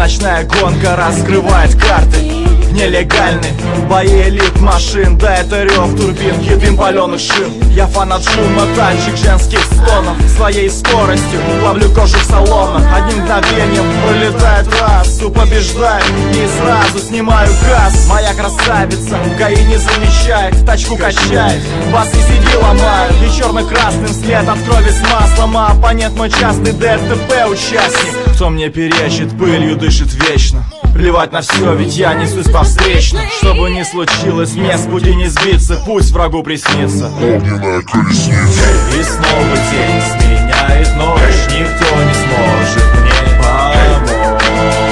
Ночная гонка раскрывает карты. Нелегальный бои элит машин, да это рев турбин, хитин паленых шин. Я фанат шума, танчик женских стонов. Своей скоростью ловлю кожу в салонах. Одним мгновением пролетает трассу, побеждаю и сразу снимаю газ. Моя красавица ГАИ не замечает, тачку качает, бас и CD ломают. И черно-красным след от крови с маслом. А оппонент мой частый ДТП участник. Кто мне перечит, пылью дышит вечно. Плевать на все, ведь я несусь по встречной. Чтобы не случилось, мне с пути не сбиться, пусть врагу приснится огненная колесница. И снова день сменяет ночь, никто не сможет мне помочь.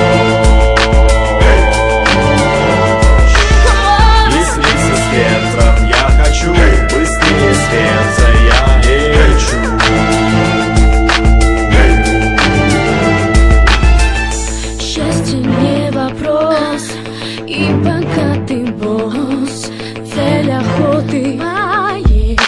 И слиться с ветром я хочу, быстрее света я лечу. Счастье не вопрос, и пока ты босс, цель охоты моей.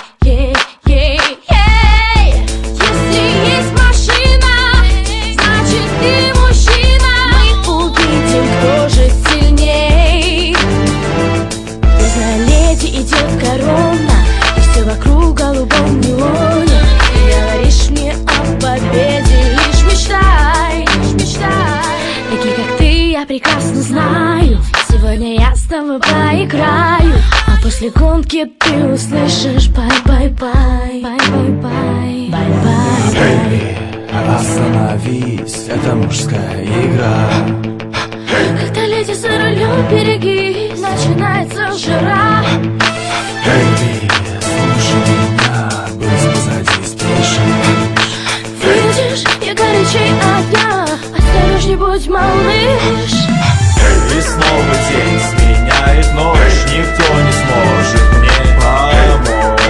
Если есть машина, значит ты мужчина. Мы увидим, кто же сильней. Поздно леди идет корона, и все вокруг в голубом неоне. Ты говоришь мне о победе, лишь мечтай, лишь мечтай. Такие как ты я прекрасно знаю. Сегодня я с тобой поиграю, а после гонки ты услышишь бай-бай-бай, бай-бай-бай, бай-бай. Эй, остановись, это мужская игра. Когда леди за рулем, берегись, начинается жара. Эй, слушай меня, быть позади спешишь. Видишь, я горячей огня, осторожней будь, малыш. И снова день сменяет ночь, никто не сможет мне помочь.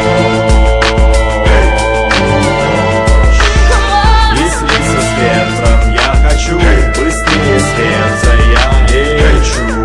И слиться с ветром я хочу, быстрее света я лечу.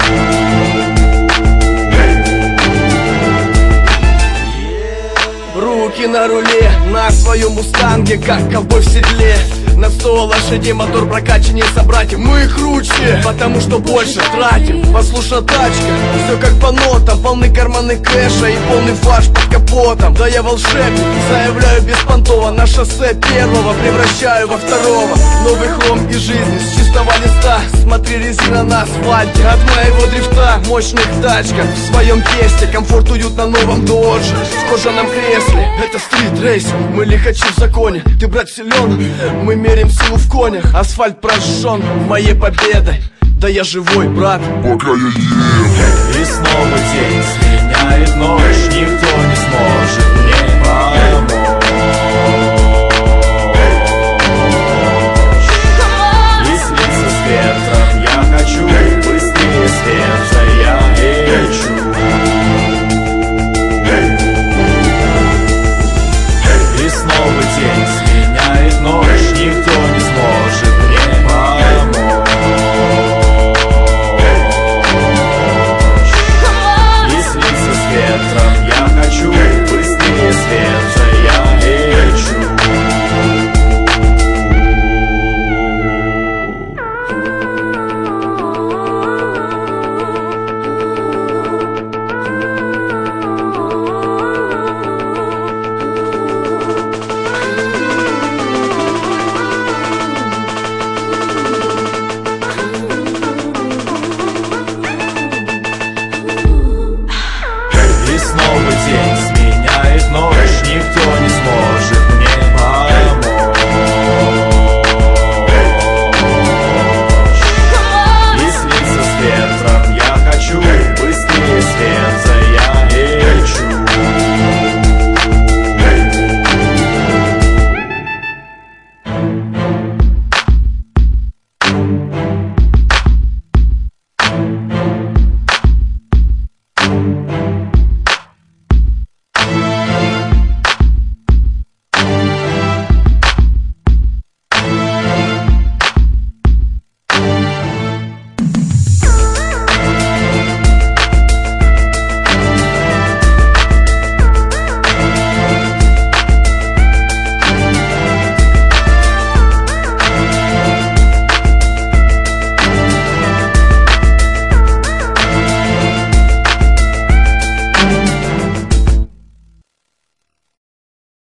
Руки на руле, на своем мустанге, как ковбой в седле. На 100 лошадей мотор прокачаннее собратьев. Мы круче, потому что больше тратим. Послушна тачка, все как по нотам. Полны карманы кэша и полный фарш под капотом. Да я волшебник, заявляю беспонтово. На шоссе первого превращаю во второго. Новый хром и жизнь с чистого листа. Смотри, резина на асфальте от моего дрифта. Мощных тачках в своем тесте. Комфорт, уют на новом додже, в кожаном кресле. Это стрит-рейсинг, мы лихачи в законе. Ты, брат, силен, мы мерим силу в конях. Асфальт прожжен моей победой. Да я живой, брат, пока я ем. И снова день сменяет ночь, никто